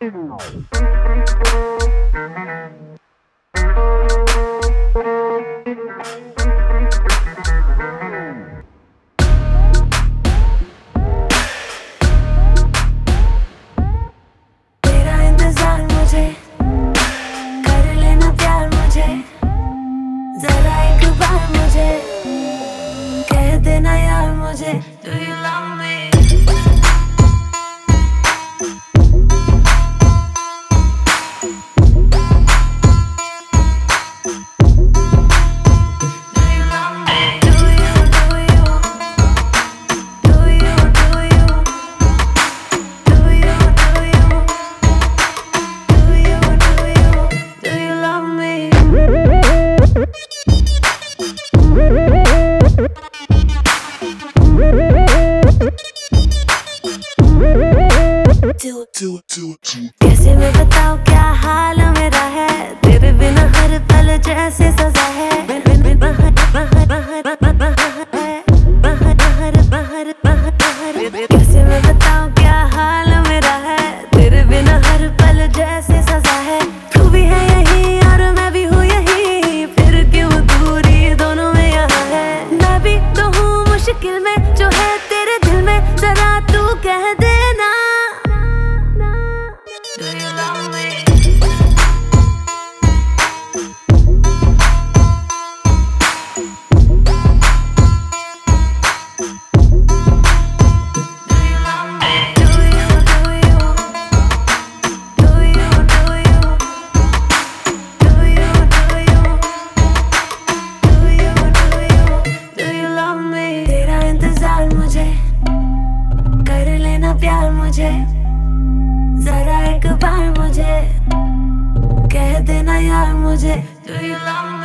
देना यार मुझे, do you love me? कैसे मैं बताऊं क्या हाल मेरा है, तेरे बिना हर पल जैसे सजा है। कैसे मैं बताऊं क्या हाल मेरा है, तेरे बिना हर पल जैसे सजा है। तू भी है यही और मैं भी हूँ यही, फिर क्यों दूरी दोनों में यहाँ है। मैं भी तो हूँ मुश्किल में, जो है तेरे दिल में जरा तू कह देना। Do you love me? प्यार मुझे जरा एक बार मुझे कह देना यार मुझे, do you love me?